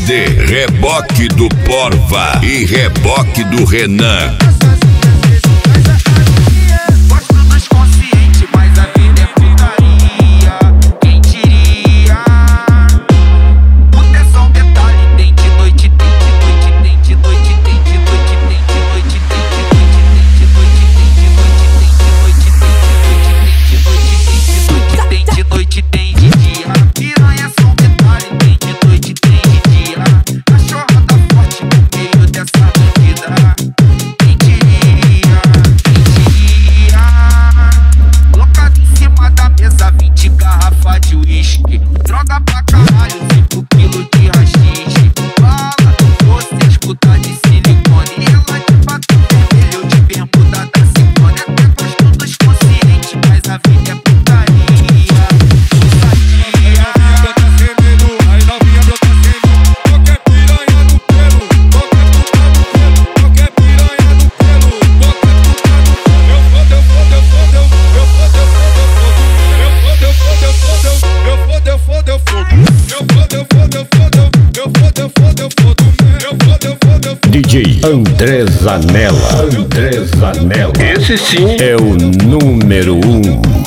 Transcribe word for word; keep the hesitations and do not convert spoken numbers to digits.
D, reboque do Porva e reboque do Renan. Droga pra caralho, cinco quilos de rachixe. Fala, você escuta de silicone. E ela de batom vermelho, de bermuda da Ciclone. Até gosto dos conscientes, mas a vida é putaria. Sadia. Brota sem medo, aí novinha brota sem medo. Qualquer piranha no pelo, qualquer puta no pelo, qualquer piranha no pelo, qualquer puta no pelo. Eu fodo, eu fodo, eu fodo, eu fodo, eu fodo, eu fodo. Eu fodo, eu fodo, eu fodo, eu fodo, eu fodo, eu fodo. Eu fodo, eu fodo, eu fodo, eu fodo, eu fodo, eu fodo. Eu fodo, eu fodo, eu fodo. D J André Zanella, André Zanella. Esse sim é o número um.